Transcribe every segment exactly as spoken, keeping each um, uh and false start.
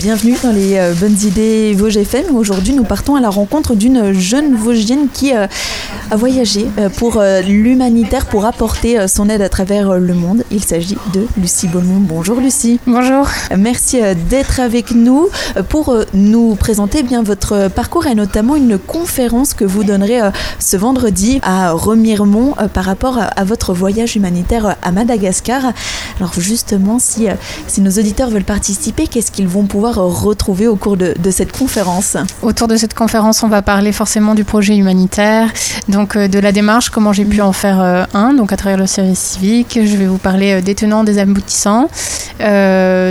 bienvenue dans les euh, bonnes idées Vosges F M. Aujourd'hui, nous partons à la rencontre d'une jeune Vosgienne qui euh, a voyagé euh, pour euh, l'humanitaire, pour apporter euh, son aide à travers euh, le monde. Il s'agit de Lucie Beaumont. Bonjour Lucie. Bonjour. Euh, merci euh, d'être avec nous euh, pour euh, nous présenter bien votre parcours et notamment une conférence que vous donnerez euh, ce vendredi à Remiremont euh, par rapport à, à votre voyage humanitaire euh, à Madagascar. Alors justement, si, euh, si nos auditeurs veulent participer, qu'est-ce qu'ils vont pouvoir retrouver au cours de, de cette conférence? Autour de cette conférence, on va parler forcément du projet humanitaire, donc euh, de la démarche, comment j'ai pu en faire euh, un, donc à travers le service civique. Je vais vous parler euh, des tenants, des aboutissants, euh,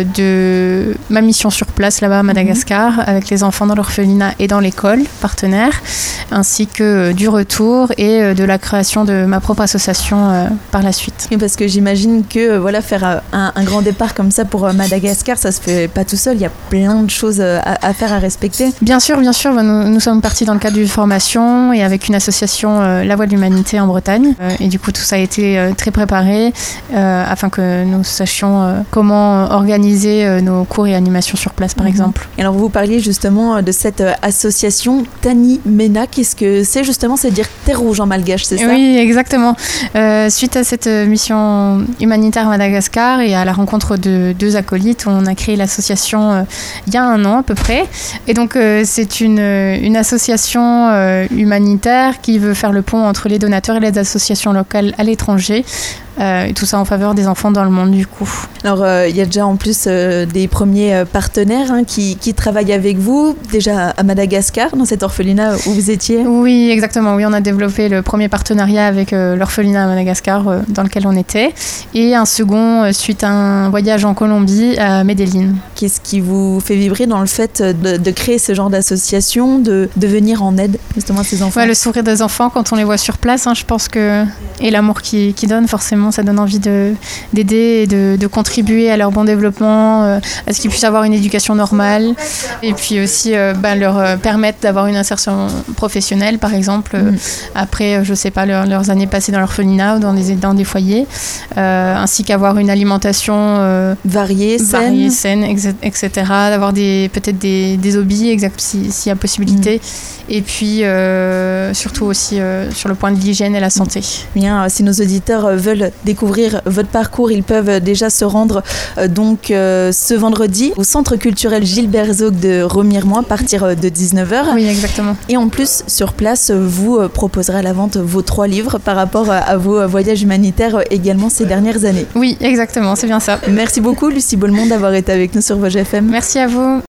de ma mission sur place là-bas à Madagascar, mmh. avec les enfants dans l'orphelinat et dans l'école partenaire, ainsi que euh, du retour et euh, de la création de ma propre association euh, par la suite. Et parce que j'imagine que euh, voilà, faire euh, un, un grand départ comme ça pour euh, Madagascar, ça se fait pas tout seul, il y a plein de choses à, à faire, à respecter. Bien sûr, bien sûr. Nous, nous sommes partis dans le cadre d'une formation et avec une association, euh, La Voix de l'Humanité en Bretagne. Euh, et du coup, tout ça a été euh, très préparé euh, afin que nous sachions euh, comment organiser euh, nos cours et animations sur place, par mmh. exemple. Et alors, vous parliez justement de cette euh, association Tani Mena. Qu'est-ce que c'est justement? C'est dire Terre Rouge en malgache, c'est ça? Oui, exactement. Euh, suite à cette mission humanitaire à Madagascar et à la rencontre de deux acolytes, on a créé l'association euh, il y a un an à peu près. Et donc euh, c'est une, une association euh, humanitaire qui veut faire le pont entre les donateurs et les associations locales à l'étranger. Euh, et tout ça en faveur des enfants dans le monde du coup. Alors euh, il y a déjà en plus euh, des premiers euh, partenaires hein, qui, qui travaillent avec vous, déjà à Madagascar, dans cet orphelinat où vous étiez. Oui, exactement. Oui, on a développé le premier partenariat avec euh, l'orphelinat à Madagascar euh, dans lequel on était, et un second euh, suite à un voyage en Colombie à Medellín. Qu'est-ce qui vous fait vibrer dans le fait de, de créer ce genre d'association, de, de venir en aide justement à ces enfants? Ouais, le sourire des enfants quand on les voit sur place, hein, je pense que, et l'amour qu'ils qui donnent forcément, ça donne envie de, d'aider et de, de contribuer à leur bon développement, euh, à ce qu'ils puissent avoir une éducation normale, et puis aussi euh, bah, leur euh, permettre d'avoir une insertion professionnelle, par exemple, euh, mmh. après, je sais pas, leur, leurs années passées dans l'orphelinat ou dans des, dans des foyers, euh, ainsi qu'avoir une alimentation euh, variée, saine, variée, saine, et cetera, d'avoir des, peut-être des, des hobbies, exact, si, s'il y a possibilité, mmh. et puis euh, surtout aussi euh, sur le point de l'hygiène et la santé. Bien, si nos auditeurs veulent découvrir votre parcours, ils peuvent déjà se rendre euh, donc euh, ce vendredi au Centre culturel Gilbert Zog de Remiremont à partir de dix-neuf heures. Oui, exactement. Et en plus, sur place, vous euh, proposerez à la vente vos trois livres par rapport à, à vos voyages humanitaires euh, également ces dernières années. Oui, exactement, c'est bien ça. Merci beaucoup Lucie Beaumont d'avoir été avec nous sur Vosges F M. Merci à vous.